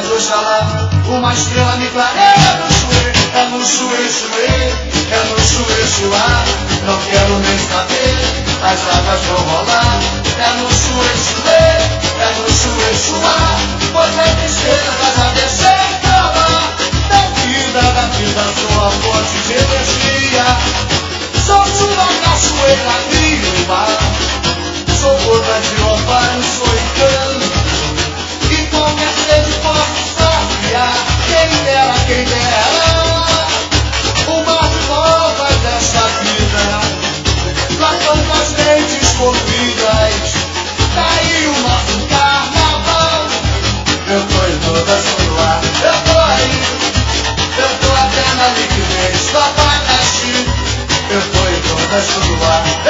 de Oxalá, uma estrela me clareia no chuê, é no chuê, chuê, é no chuê, chuá. Não quero nem saber, as águas vão rolar. É no chuê, chuê, é no chuê, chuá. Pois a tristeza já deixei pra lá. Da vida sou a fonte de energia. Sou chuva, cachoeira, rio e mar. Sou gota de orvalho, sou encanto. E qualquer sede posso saciar. Quem dera, quem dera. O mar de novas dessa vida. Lá tantas mentes corridas. Daí o nosso carnaval. Eu tô em todas no ar. Eu tô aí. Eu tô até na liquidez do abacaxi. Eu tô em todas no ar.